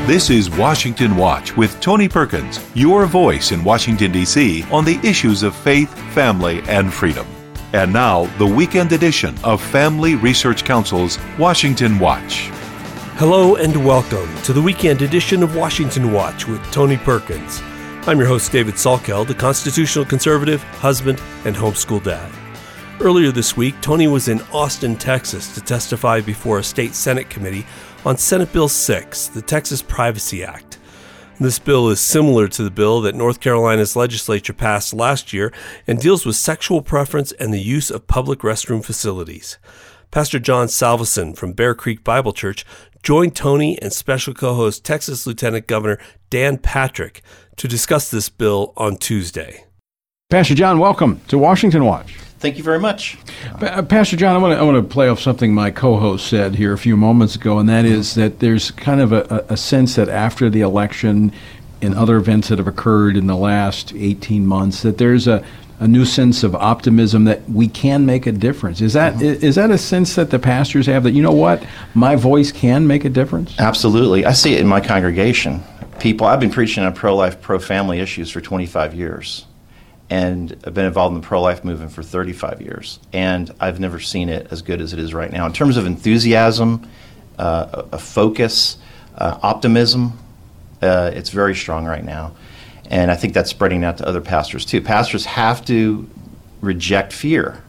This is Washington Watch with Tony Perkins, your voice in Washington, D.C. on the issues of faith, family, and freedom. And now, the weekend edition of Family Research Council's Washington Watch. Hello and welcome to the weekend edition of Washington Watch with Tony Perkins. I'm your host, David Salkeld, the constitutional conservative, husband, and homeschool dad. Earlier this week, Tony was in Austin, Texas to testify before a state Senate committee on Senate Bill 6, the Texas Privacy Act. This bill is similar to the bill that North Carolina's legislature passed last year and deals with sexual preference and the use of public restroom facilities. Pastor John Salveson from Bear Creek Bible Church joined Tony and special co-host Texas Lieutenant Governor Dan Patrick to discuss this bill on Tuesday. Pastor John, welcome to Washington Watch. Thank you very much. Pastor John, I want to play off something my co-host said here a few moments ago, and that is that there's kind of a sense that after the election and other events that have occurred in the last 18 months, that there's a new sense of optimism that we can make a difference. Is that a sense that the pastors have that, you know what, my voice can make a difference? Absolutely. I see it in my congregation. I've been preaching on pro-life, pro-family issues for 25 years. And I've been involved in the pro-life movement for 35 years. And I've never seen it as good as it is right now. In terms of enthusiasm, a focus, optimism, it's very strong right now. And I think that's spreading out to other pastors too. Pastors have to reject fear.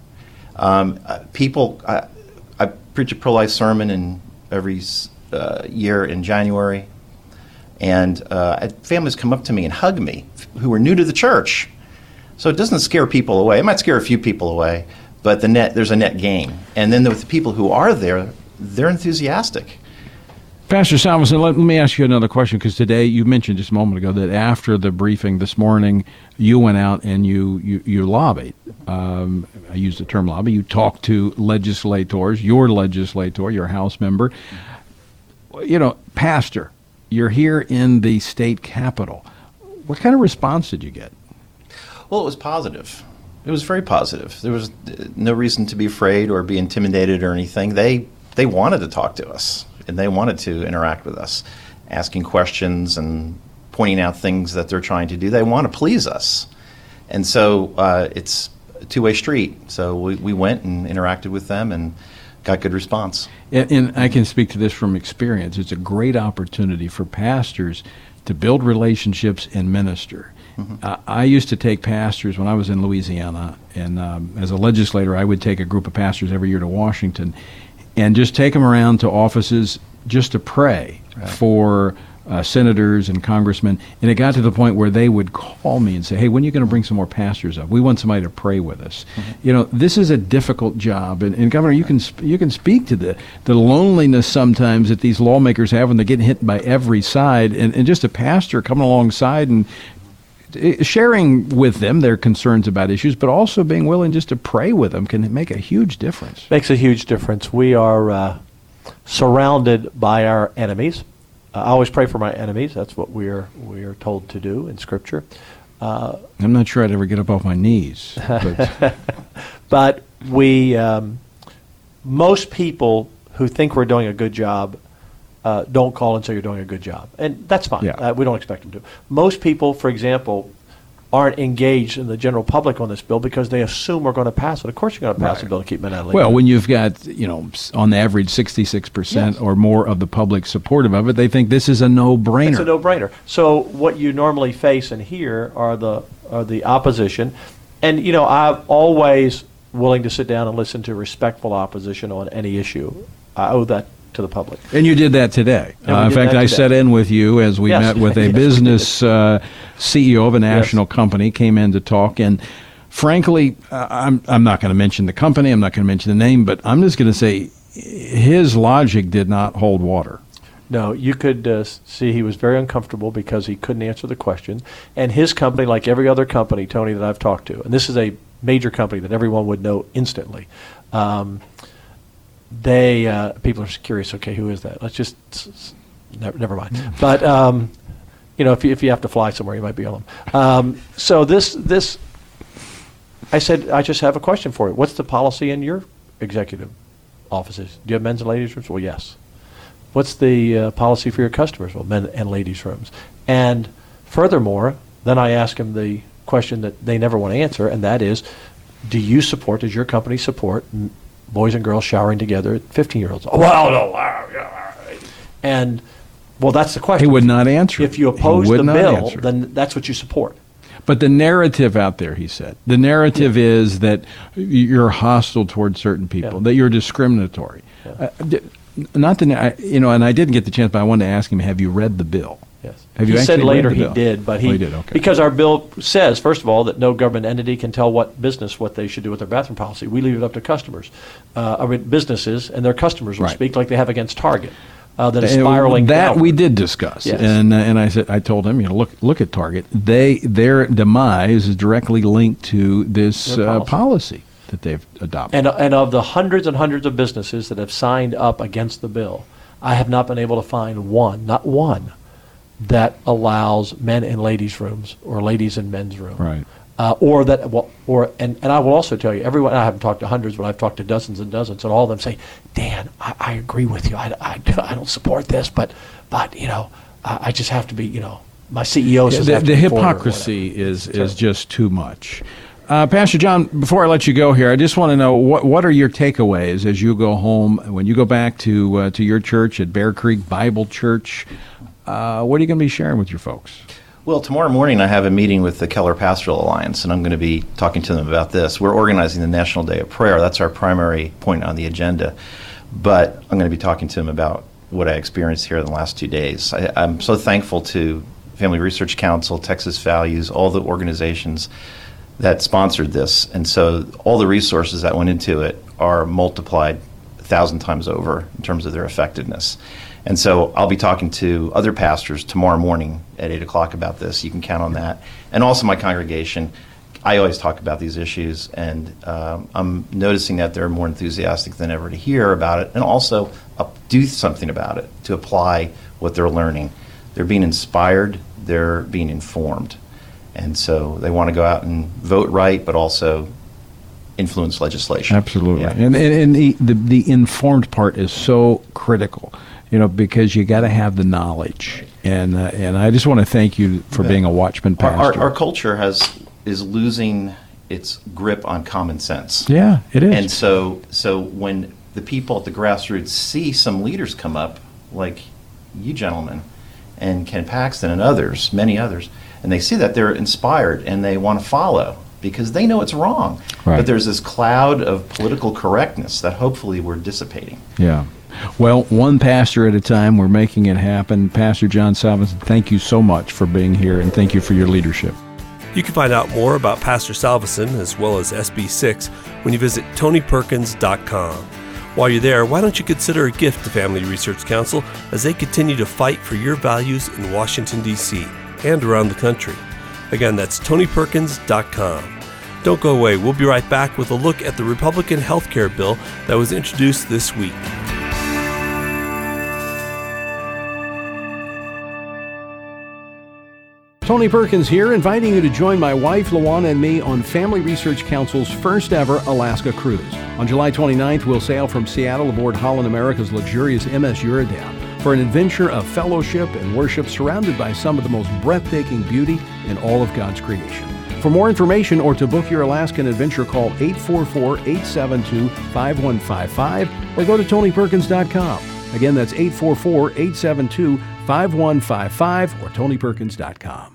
I preach a pro-life sermon in every year in January. And families come up to me and hug me who are new to the church. So it doesn't scare people away. It might scare a few people away, but there's a net gain. And then with the people who are there, they're enthusiastic. Pastor Salveson, let me ask you another question, because today you mentioned just a moment ago that after the briefing this morning, you went out and you lobbied. I use the term lobby. You talked to legislators, your House member. You know, Pastor, you're here in the state capitol. What kind of response did you get? Well, it was positive. It was very positive. There was no reason to be afraid or be intimidated or anything. They wanted to talk to us, and they wanted to interact with us, asking questions and pointing out things that they're trying to do. They want to please us. And so it's a two-way street. So we went and interacted with them and got good response. And I can speak to this from experience. It's a great opportunity for pastors to build relationships and minister. I used to take pastors when I was in Louisiana, and as a legislator, I would take a group of pastors every year to Washington and just take them around to offices just to pray for senators and congressmen. And it got to the point where they would call me and say, hey, when are you going to bring some more pastors up? We want somebody to pray with us. You know, this is a difficult job. And Governor, you can speak to the loneliness sometimes that these lawmakers have when they're getting hit by every side. And just a pastor coming alongside and sharing with them their concerns about issues, but also being willing just to pray with them can make a huge difference. Makes a huge difference. We are surrounded by our enemies. I always pray for my enemies. That's what we are told to do in Scripture. I'm not sure I'd ever get up off my knees. But we, most people who think we're doing a good job don't call and say you're doing a good job. And that's fine. Yeah. We don't expect them to. Most people, for example, aren't engaged in the general public on this bill because they assume we're going to pass it. Of course you're going to pass a bill to keep men out of labor. Well, when you've got, on average 66% or more of the public supportive of it, they think this is a no-brainer. It's a no-brainer. So what you normally face and hear are the opposition. And, I'm always willing to sit down and listen to respectful opposition on any issue. I owe that to the public. And you did that today. In fact, I sat in with you as we met with a business CEO of a national company, came in to talk. And frankly, I'm not going to mention the company, I'm not going to mention the name, but I'm just going to say his logic did not hold water. No, you could see he was very uncomfortable because he couldn't answer the question. And his company, like every other company, Tony, that I've talked to, and this is a major company that everyone would know instantly, people are curious. Okay, who is that? Let's just never mind. But if you have to fly somewhere, you might be on them. So this, I said, I just have a question for you. What's the policy in your executive offices? Do you have men's and ladies rooms? Well, yes. what's the policy for your customers? Well, men and ladies' rooms. And furthermore, then I ask them the question that they never want to answer, and that is, does your company support boys and girls showering together, 15-year-olds? Oh, well, no. And, well, that's the question. He would not answer. If you oppose the bill, then that's what you support. But the narrative out there, he said, the narrative is that you're hostile towards certain people, that you're discriminatory. Not the, and I didn't get the chance, but I wanted to ask him, have you read the bill? Yes. Have you he said later he bill? did, but he did, okay. Because our bill says, first of all, that no government entity can tell what they should do with their bathroom policy. We leave it up to customers, businesses, and their customers will speak like they have against Target. That is spiraling that downward. We did discuss, yes. and I told him, look at Target. Their demise is directly linked to this policy that they've adopted. And of the hundreds and hundreds of businesses that have signed up against the bill, I have not been able to find not one, that allows men in ladies' rooms or ladies in men's rooms. Right. And I will also tell you, everyone, I haven't talked to hundreds, but I've talked to dozens and dozens, and all of them say, Dan, I agree with you. I don't support this, but I just have to be, my CEO says the hypocrisy is just too much. Pastor John, before I let you go here, I just want to know what are your takeaways as you go home, when you go back to your church at Bear Creek Bible Church. What are you going to be sharing with your folks? Well, tomorrow morning I have a meeting with the Keller Pastoral Alliance, and I'm going to be talking to them about this. We're organizing the National Day of Prayer. That's our primary point on the agenda. But I'm going to be talking to them about what I experienced here in the last 2 days. I'm so thankful to Family Research Council, Texas Values, all the organizations that sponsored this. And so all the resources that went into it are multiplied 1,000 times over in terms of their effectiveness. And so I'll be talking to other pastors tomorrow morning at 8 o'clock about this. You can count on that. And also my congregation. I always talk about these issues, and I'm noticing that they're more enthusiastic than ever to hear about it and also do something about it, to apply what they're learning. They're being inspired. They're being informed. And so they want to go out and vote right, but also influence legislation. Absolutely. Yeah. And the informed part is so critical. Because you got to have the knowledge, and I just want to thank you for being a Watchman pastor. Our culture is losing its grip on common sense. Yeah, it is. And so when the people at the grassroots see some leaders come up, like you gentlemen, and Ken Paxton and others, many others, and they see that, they're inspired and they want to follow because they know it's wrong. Right. But there's this cloud of political correctness that hopefully we're dissipating. Yeah. Well, one pastor at a time, we're making it happen. Pastor John Salveson, thank you so much for being here, and thank you for your leadership. You can find out more about Pastor Salveson as well as SB6 when you visit TonyPerkins.com. While you're there, why don't you consider a gift to Family Research Council as they continue to fight for your values in Washington, D.C. and around the country. Again, that's TonyPerkins.com. Don't go away. We'll be right back with a look at the Republican health care bill that was introduced this week. Tony Perkins here, inviting you to join my wife, Luana, and me on Family Research Council's first ever Alaska cruise. On July 29th, we'll sail from Seattle aboard Holland America's luxurious MS Eurodown for an adventure of fellowship and worship surrounded by some of the most breathtaking beauty in all of God's creation. For more information or to book your Alaskan adventure, call 844-872-5155 or go to TonyPerkins.com. Again, that's 844-872-5155 or TonyPerkins.com.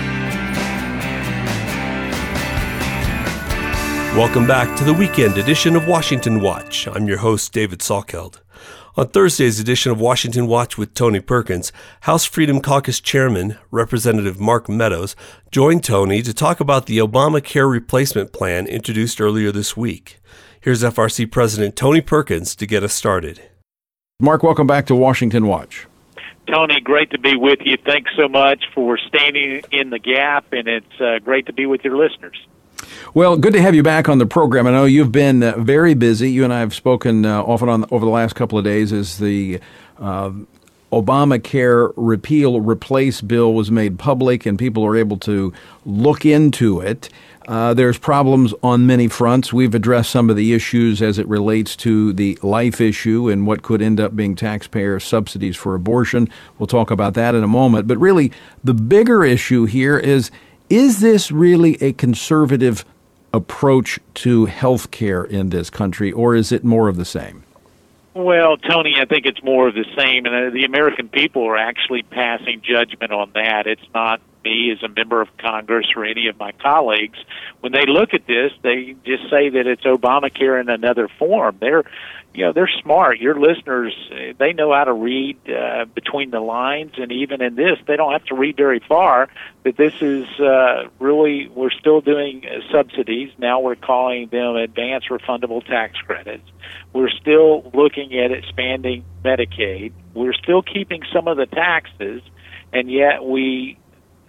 Welcome back to the weekend edition of Washington Watch. I'm your host, David Salkeld. On Thursday's edition of Washington Watch with Tony Perkins, House Freedom Caucus Chairman, Representative Mark Meadows, joined Tony to talk about the Obamacare replacement plan introduced earlier this week. Here's FRC President Tony Perkins to get us started. Mark, welcome back to Washington Watch. Tony, great to be with you. Thanks so much for standing in the gap, and it's great to be with your listeners. Well, good to have you back on the program. I know you've been very busy. You and I have spoken off and on over the last couple of days as the Obamacare repeal replace bill was made public and people are able to look into it. There's problems on many fronts. We've addressed some of the issues as it relates to the life issue and what could end up being taxpayer subsidies for abortion. We'll talk about that in a moment. But really, the bigger issue here is this really a conservative approach to health care in this country, or is it more of the same? Well, Tony, I think it's more of the same, and the American people are actually passing judgment on that. It's not me as a member of Congress or any of my colleagues. When they look at this, they just say that it's Obamacare in another form. They're smart. Your listeners, they know how to read between the lines, and even in this, they don't have to read very far. That this is really, we're still doing subsidies. Now we're calling them advanced refundable tax credits. We're still looking at expanding Medicaid. We're still keeping some of the taxes, and yet we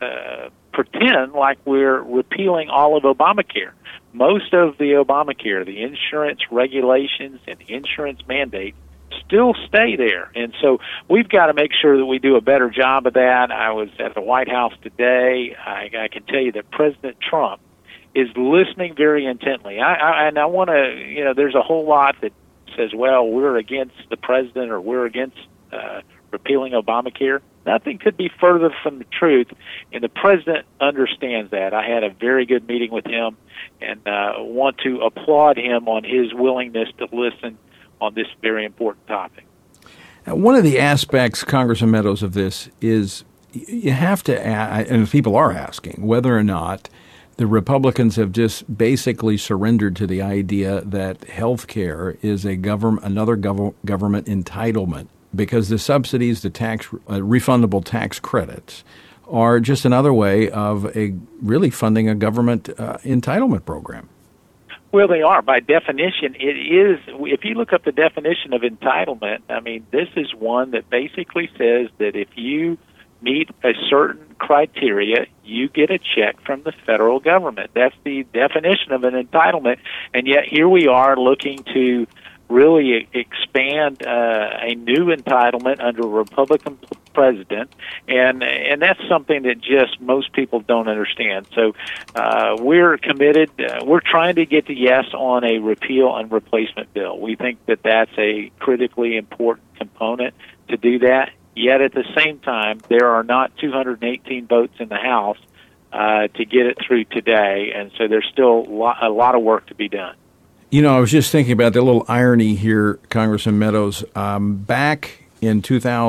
pretend like we're repealing all of Obamacare. Most of the Obamacare, the insurance regulations and the insurance mandate still stay there. And so we've got to make sure that we do a better job of that. I was at the White House today. I can tell you that President Trump is listening very intently. I want to, there's a whole lot that says, well, we're against the president or we're against repealing Obamacare. Nothing could be further from the truth, and the president understands that. I had a very good meeting with him and want to applaud him on his willingness to listen on this very important topic. Now, one of the aspects, Congressman Meadows, of this is you have to ask, and people are asking, whether or not the Republicans have just basically surrendered to the idea that health care is another government entitlement, because the subsidies, the refundable tax credits, are just another way of really funding a government entitlement program. Well, they are. By definition, it is. If you look up the definition of entitlement, I mean, this is one that basically says that if you meet a certain criteria, you get a check from the federal government. That's the definition of an entitlement. And yet here we are looking to really expand a new entitlement under a Republican president, and that's something that just most people don't understand. So we're committed. We're trying to get to yes on a repeal and replacement bill. We think that that's a critically important component to do that. Yet at the same time, there are not 218 votes in the House to get it through today, and so there's still a lot of work to be done. I was just thinking about the little irony here, Congressman Meadows. Back in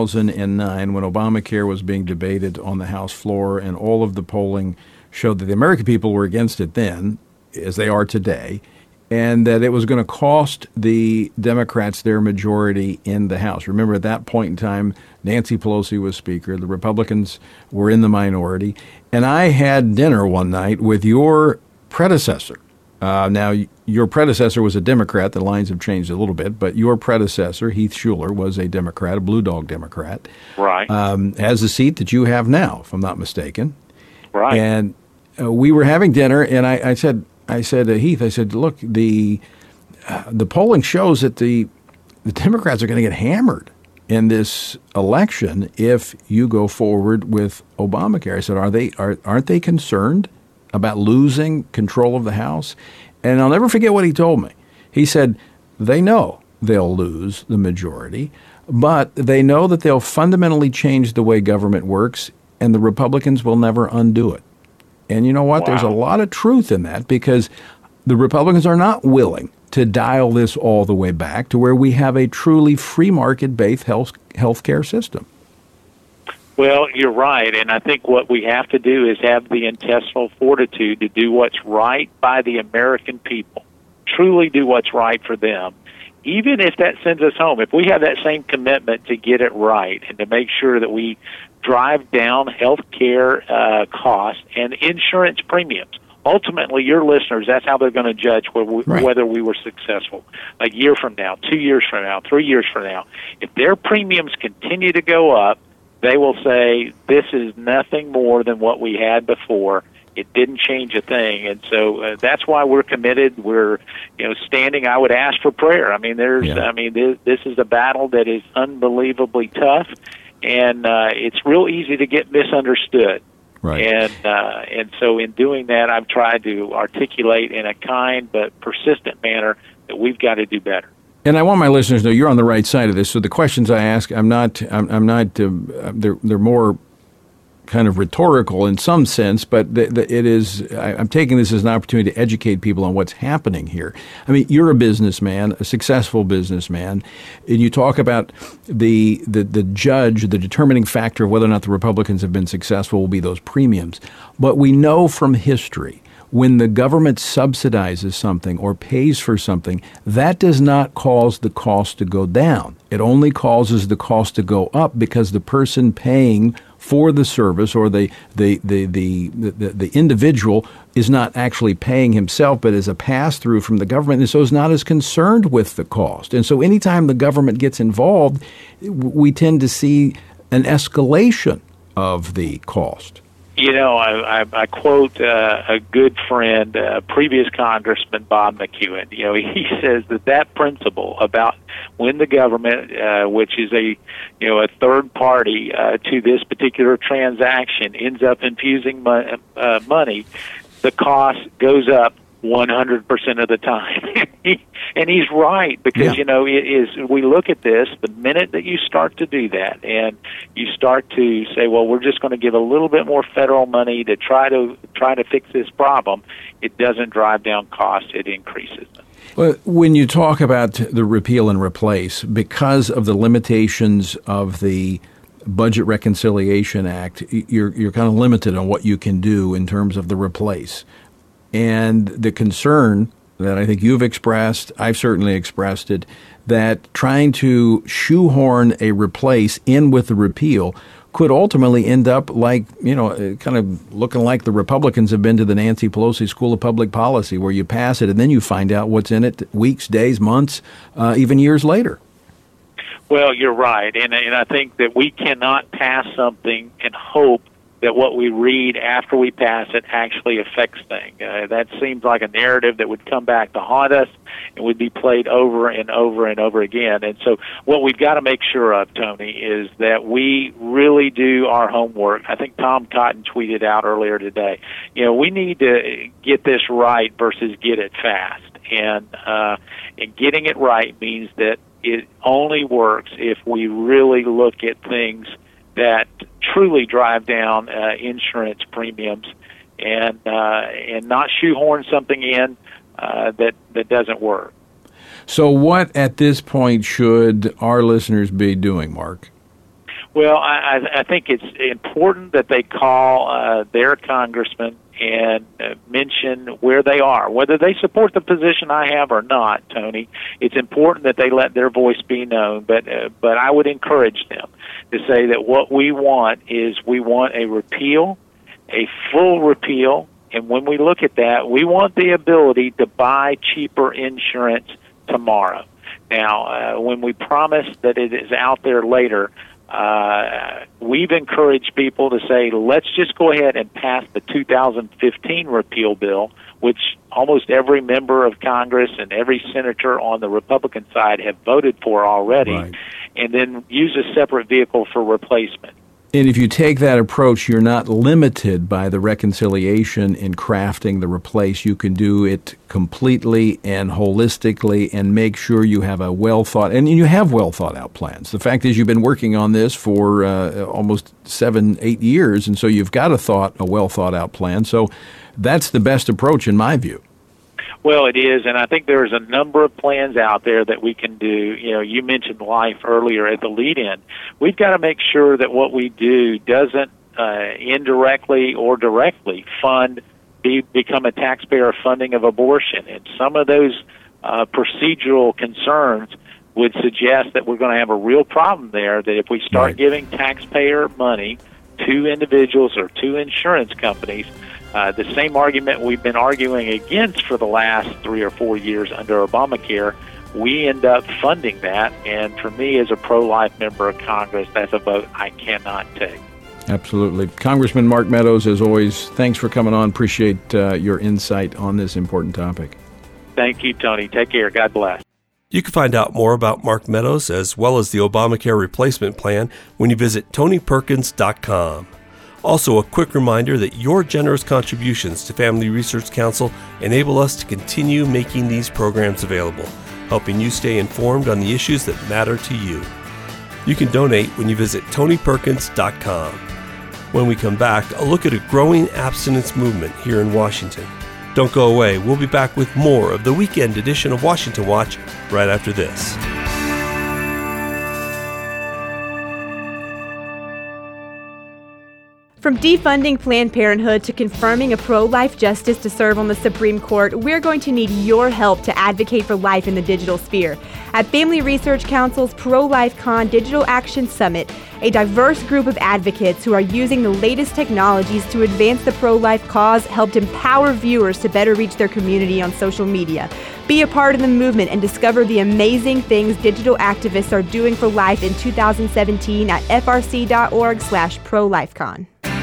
2009, when Obamacare was being debated on the House floor and all of the polling showed that the American people were against it then, as they are today, and that it was going to cost the Democrats their majority in the House. Remember, at that point in time, Nancy Pelosi was Speaker. The Republicans were in the minority. And I had dinner one night with your predecessor. Now, your predecessor was a Democrat. The lines have changed a little bit, but your predecessor, Heath Shuler, was a Democrat, a Blue Dog Democrat. Right. Has the seat that you have now, if I'm not mistaken. Right. And we were having dinner, and I said to Heath, I said, look, the polling shows that the Democrats are going to get hammered in this election if you go forward with Obamacare. I said, aren't they concerned about losing control of the House? And I'll never forget what he told me. He said, they know they'll lose the majority, but they know that they'll fundamentally change the way government works, and the Republicans will never undo it. And you know what? Wow. There's a lot of truth in that, because the Republicans are not willing to dial this all the way back to where we have a truly free market-based health care system. Well, you're right, and I think what we have to do is have the intestinal fortitude to do what's right by the American people, truly do what's right for them, even if that sends us home. If we have that same commitment to get it right and to make sure that we drive down health care costs and insurance premiums. Ultimately, your listeners, that's how they're going to judge whether we were successful. A year from now, 2 years from now, 3 years from now, if their premiums continue to go up, they will say, this is nothing more than what we had before. It didn't change a thing. And so that's why we're committed. We're, standing. I would ask for prayer. I mean, this is a battle that is unbelievably tough. and it's real easy to get misunderstood. Right. And so in doing that, I've tried to articulate in a kind but persistent manner that we've got to do better. And I want my listeners to know you're on the right side of this. So the questions I ask, I'm not. They're more kind of rhetorical in some sense, but it is. I'm taking this as an opportunity to educate people on what's happening here. I mean, you're a businessman, a successful businessman, and you talk about the judge, the determining factor of whether or not the Republicans have been successful will be those premiums. But we know from history, when the government subsidizes something or pays for something, that does not cause the cost to go down. It only causes the cost to go up because the person paying for the service or the individual is not actually paying himself, but is a pass-through from the government, and so is not as concerned with the cost. And so anytime the government gets involved, we tend to see an escalation of the cost. You know, I quote a good friend, previous Congressman Bob McEwen. You know, he says that principle about when the government, which is a third party to this particular transaction, ends up infusing money, the cost goes up 100% of the time. And he's right, because, we look at this, the minute that you start to do that and you start to say, well, we're just going to give a little bit more federal money to try to fix this problem, it doesn't drive down costs, it increases them. Well, when you talk about the repeal and replace, because of the limitations of the Budget Reconciliation Act, you're kind of limited on what you can do in terms of the replace. And the concern that I think you've expressed, I've certainly expressed it, that trying to shoehorn a replace in with the repeal could ultimately end up like, kind of looking like the Republicans have been to the Nancy Pelosi School of Public Policy, where you pass it and then you find out what's in it weeks, days, months, even years later. Well, you're right. And I think that we cannot pass something and hope that what we read after we pass it actually affects things. That seems like a narrative that would come back to haunt us and would be played over and over and over again. And so what we've got to make sure of, Tony, is that we really do our homework. I think Tom Cotton tweeted out earlier today, we need to get this right versus get it fast. And getting it right means that it only works if we really look at things that truly drive down insurance premiums, and not shoehorn something in that doesn't work. So what at this point should our listeners be doing, Mark? Well, I think it's important that they call their congressman and mention where they are, whether they support the position I have or not, Tony. It's important that they let their voice be known, but I would encourage them to say that what we want is we want a repeal, a full repeal, and when we look at that, we want the ability to buy cheaper insurance tomorrow. Now, when we promise that it is out there later, we've encouraged people to say, let's just go ahead and pass the 2015 repeal bill, which almost every member of Congress and every senator on the Republican side have voted for already, right, and then use a separate vehicle for replacement. And if you take that approach, you're not limited by the reconciliation in crafting the replace. You can do it completely and holistically and make sure you have a well-thought, and you have well-thought-out plans. The fact is you've been working on this for almost 7-8 years, and so you've got a well-thought-out plan. So that's the best approach in my view. Well, it is, and I think there's a number of plans out there that we can do. You mentioned life earlier at the lead-in. We've got to make sure that what we do doesn't indirectly or directly become a taxpayer funding of abortion. And some of those procedural concerns would suggest that we're going to have a real problem there, that if we start giving taxpayer money to individuals or to insurance companies, the same argument we've been arguing against for the last 3 or 4 years under Obamacare, we end up funding that. And for me, as a pro-life member of Congress, that's a vote I cannot take. Absolutely. Congressman Mark Meadows, as always, thanks for coming on. Appreciate your insight on this important topic. Thank you, Tony. Take care. God bless. You can find out more about Mark Meadows as well as the Obamacare replacement plan when you visit TonyPerkins.com. Also, a quick reminder that your generous contributions to Family Research Council enable us to continue making these programs available, helping you stay informed on the issues that matter to you. You can donate when you visit TonyPerkins.com. When we come back, a look at a growing abstinence movement here in Washington. Don't go away. We'll be back with more of the weekend edition of Washington Watch right after this. From defunding Planned Parenthood to confirming a pro-life justice to serve on the Supreme Court, we're going to need your help to advocate for life in the digital sphere. At Family Research Council's Pro-Life Con Digital Action Summit, a diverse group of advocates who are using the latest technologies to advance the pro-life cause helped empower viewers to better reach their community on social media. Be a part of the movement and discover the amazing things digital activists are doing for life in 2017 at frc.org/prolifecon.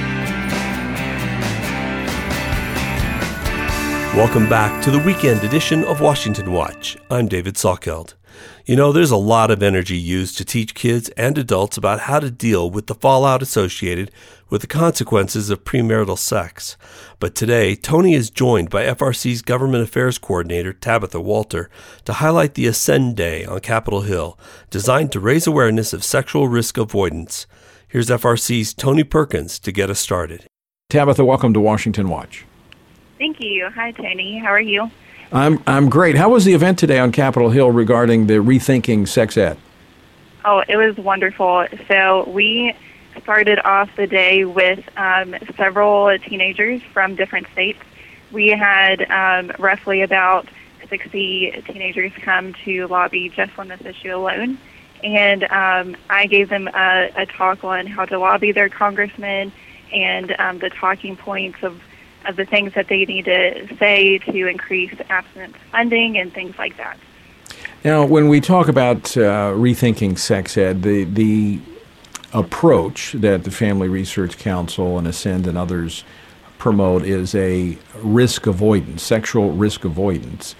Welcome back to the weekend edition of Washington Watch. I'm David Salkeld. You know, there's a lot of energy used to teach kids and adults about how to deal with the fallout associated with the consequences of premarital sex. But today, Tony is joined by FRC's Government Affairs Coordinator, Tabitha Walter, to highlight the Ascend Day on Capitol Hill, designed to raise awareness of sexual risk avoidance. Here's FRC's Tony Perkins to get us started. Tabitha, welcome to Washington Watch. Thank you. Hi, Tony. How are you? I'm great. How was the event today on Capitol Hill regarding the Rethinking Sex Ed? Oh, it was wonderful. So we started off the day with several teenagers from different states. We had roughly about 60 teenagers come to lobby just on this issue alone. And I gave them a talk on how to lobby their congressman and the talking points of the things that they need to say to increase abstinence funding and things like that. Now, when we talk about rethinking sex ed, the approach that the Family Research Council and Ascend and others promote is a risk avoidance, sexual risk avoidance.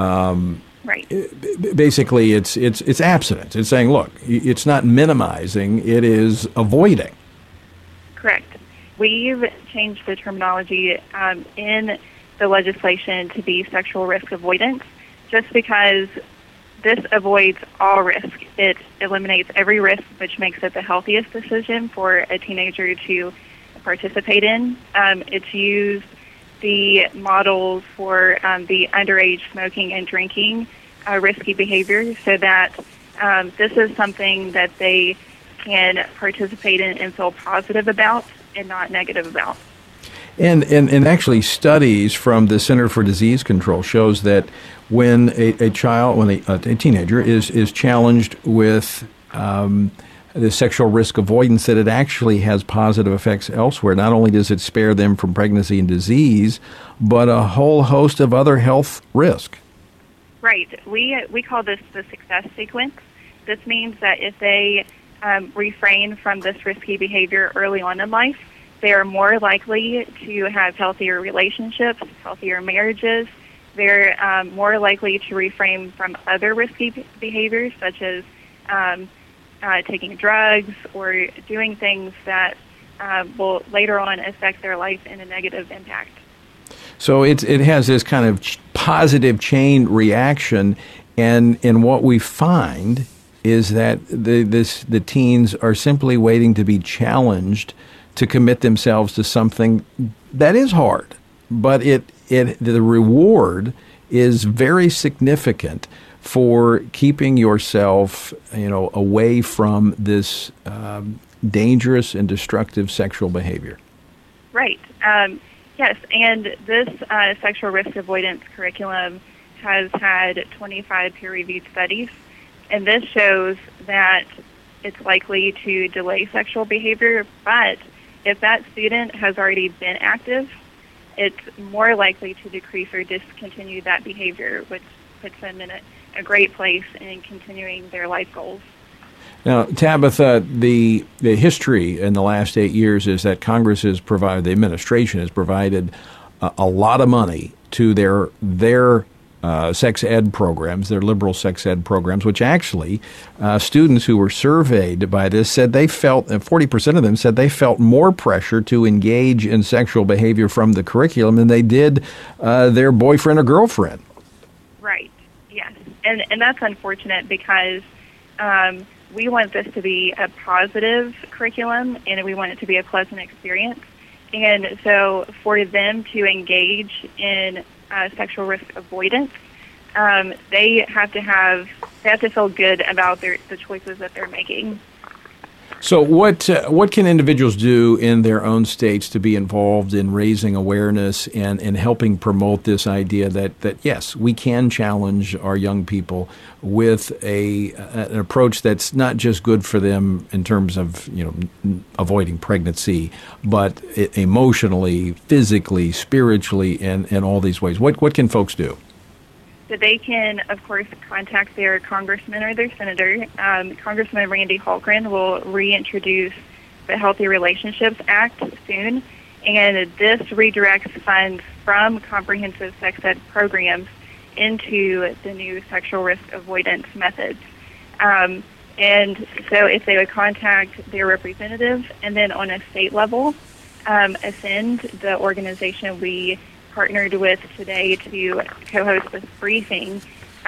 Right. Basically, it's abstinence. It's saying, look, it's not minimizing; it is avoiding. Correct. We've changed the terminology in the legislation to be sexual risk avoidance, just because this avoids all risk. It eliminates every risk, which makes it the healthiest decision for a teenager to participate in. It's used the models for the underage smoking and drinking risky behavior, so that this is something that they can participate in and feel positive about and not negative about. And actually, studies from the Center for Disease Control shows that when a teenager is challenged with the sexual risk avoidance, that it actually has positive effects elsewhere. Not only does it spare them from pregnancy and disease, but a whole host of other health risk. Right. We call this the success sequence. This means that if they refrain from this risky behavior early on in life, they are more likely to have healthier relationships, healthier marriages. They're more likely to refrain from other risky behaviors, such as taking drugs or doing things that will later on affect their life in a negative impact. So it has this kind of positive chain reaction, and what we find is that the teens are simply waiting to be challenged to commit themselves to something that is hard, but the reward is very significant for keeping yourself, away from this dangerous and destructive sexual behavior. Right. Yes, and this sexual risk avoidance curriculum has had 25 peer-reviewed studies, and this shows that it's likely to delay sexual behavior, but if that student has already been active, it's more likely to decrease or discontinue that behavior, which puts them in a great place in continuing their life goals. Now, Tabitha, the history in the last 8 years is that Congress has provided, the administration has provided a lot of money to their sex ed programs, their liberal sex ed programs, which actually students who were surveyed by this said they felt, 40% of them said they felt more pressure to engage in sexual behavior from the curriculum than they did their boyfriend or girlfriend. Right, yes. And that's unfortunate because we want this to be a positive curriculum and we want it to be a pleasant experience. And so for them to engage in sexual risk avoidance, they have to feel good about the choices that they're making. So what can individuals do in their own states to be involved in raising awareness and helping promote this idea that yes, we can challenge our young people with an approach that's not just good for them in terms of avoiding pregnancy, but emotionally, physically, spiritually, and all these ways. What can folks do? So they can, of course, contact their congressman or their senator. Congressman Randy Hultgren will reintroduce the Healthy Relationships Act soon, and this redirects funds from comprehensive sex ed programs into the new sexual risk avoidance methods. And so if they would contact their representative, and then on a state level, Ascend, the organization we partnered with today to co-host this briefing,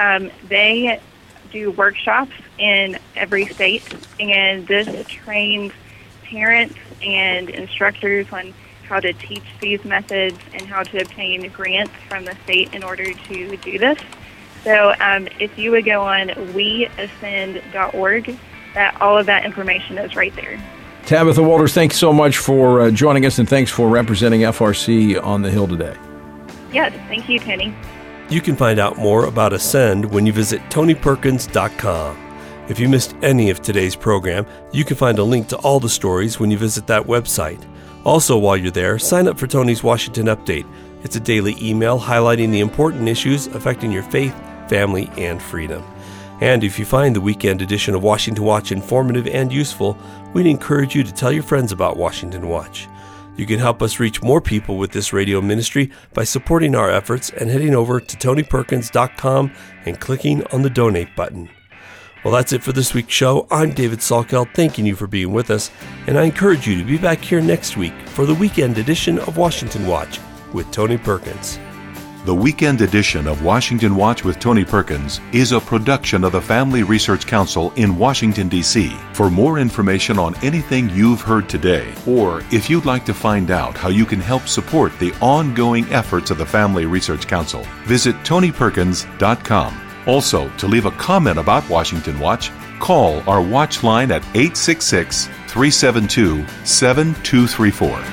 they do workshops in every state, and this trains parents and instructors on how to teach these methods and how to obtain grants from the state in order to do this. So if you would go on weascend.org, all of that information is right there. Tabitha Walters, thanks so much for joining us, and thanks for representing FRC on the Hill today. Yes, thank you, Tony. You can find out more about Ascend when you visit TonyPerkins.com. If you missed any of today's program, you can find a link to all the stories when you visit that website. Also, while you're there, sign up for Tony's Washington Update. It's a daily email highlighting the important issues affecting your faith, family, and freedom. And if you find the weekend edition of Washington Watch informative and useful, we'd encourage you to tell your friends about Washington Watch. You can help us reach more people with this radio ministry by supporting our efforts and heading over to TonyPerkins.com and clicking on the donate button. Well, that's it for this week's show. I'm David Salkeld, thanking you for being with us, and I encourage you to be back here next week for the weekend edition of Washington Watch with Tony Perkins. The weekend edition of Washington Watch with Tony Perkins is a production of the Family Research Council in Washington, D.C. For more information on anything you've heard today, or if you'd like to find out how you can help support the ongoing efforts of the Family Research Council, visit TonyPerkins.com. Also, to leave a comment about Washington Watch, call our watch line at 866-372-7234.